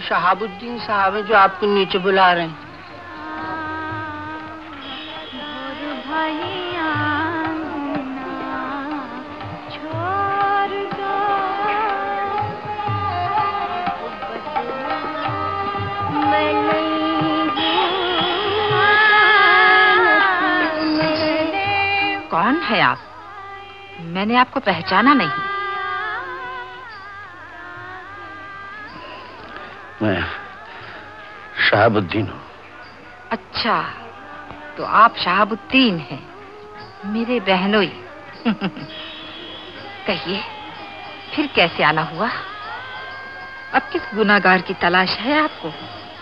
शहाबुद्दीन साहब हैं जो आपको नीचे बुला रहे हैं। कौन है आप? मैंने आपको पहचाना नहीं। मैं शहाबुद्दीन हूँ। अच्छा, तो आप शहाबुद्दीन हैं, मेरे बहनोई। कहिए, फिर कैसे आना हुआ? अब किस गुनाहगार की तलाश है आपको?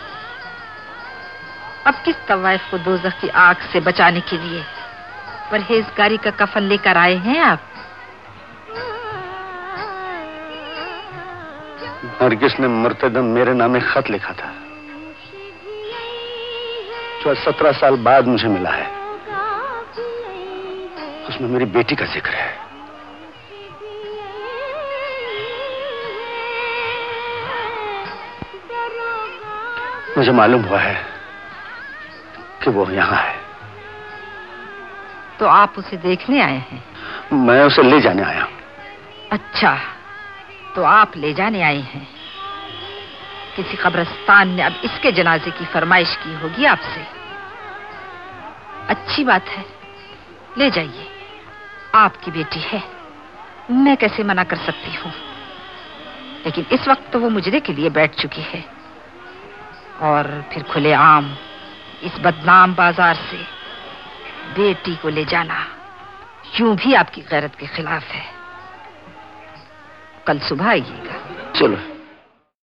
अब किस तवाइफ को दोज़ख की आग से बचाने के लिए परहेजगारी का कफन लेकर आए हैं आप? नरगिस ने मुर्तदम मेरे नाम एक खत लिखा था जो 17 साल बाद मुझे मिला है। उसमें मेरी बेटी का जिक्र है। मुझे मालूम हुआ है कि वो यहाँ है। तो आप उसे देखने आए हैं? मैं उसे ले जाने आया हूं। अच्छा, तो आप ले जाने आए हैं। किसी कब्रिस्तान ने अब इसके जनाजे की फरमाइश की होगी आपसे। अच्छी बात है, ले जाइए। आपकी बेटी है, मैं कैसे मना कर सकती हूँ। लेकिन इस वक्त तो वो मुजरे के लिए बैठ चुकी है, और फिर खुलेआम इस बदनाम बाजार से बेटी को ले जाना यूं भी आपकी गैरत के खिलाफ है। कल सुबह आइएगा। चलो।